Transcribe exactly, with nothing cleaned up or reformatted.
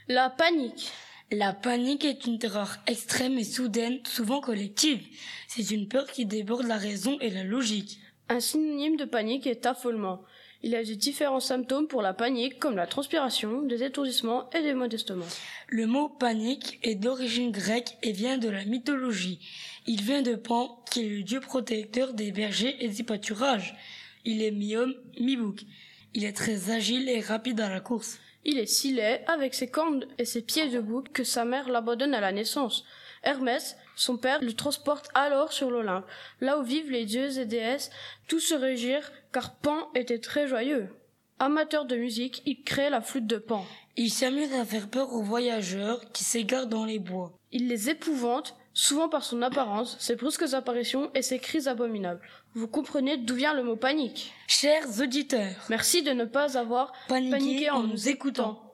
La panique. La panique est une terreur extrême et soudaine, souvent collective. C'est une peur qui déborde la raison et la logique. Un synonyme de panique est affolement. Il y a de différents symptômes pour la panique, comme la transpiration, des étourdissements et des maux d'estomac. Le mot panique est d'origine grecque et vient de la mythologie. Il vient de Pan, qui est le dieu protecteur des bergers et des pâturages. Il est mi-homme, mi-bouc. Il est très agile et rapide à la course. Il est si laid, avec ses cornes et ses pieds de bouc, que sa mère l'abandonne à la naissance. Hermès, son père, le transporte alors sur l'Olympe, là où vivent les dieux et déesses. Tous se réjouirent, car Pan était très joyeux. Amateur de musique, il crée la flûte de Pan. Il s'amuse à faire peur aux voyageurs qui s'égarent dans les bois. Il les épouvante, souvent par son apparence, ses brusques apparitions et ses cris abominables. Vous comprenez d'où vient le mot panique. Chers auditeurs, merci de ne pas avoir paniqué paniqué en en nous écoutant.